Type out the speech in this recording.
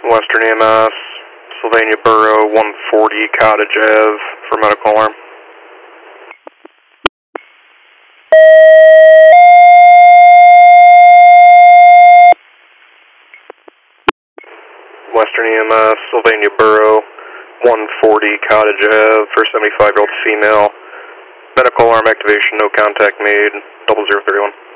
Western EMS, Sylvania Borough, 140 Cottage Ave for medical alarm. Western EMS, Sylvania Borough, 140 Cottage Ave for 75-year-old female. Medical alarm activation, no contact made, 0031.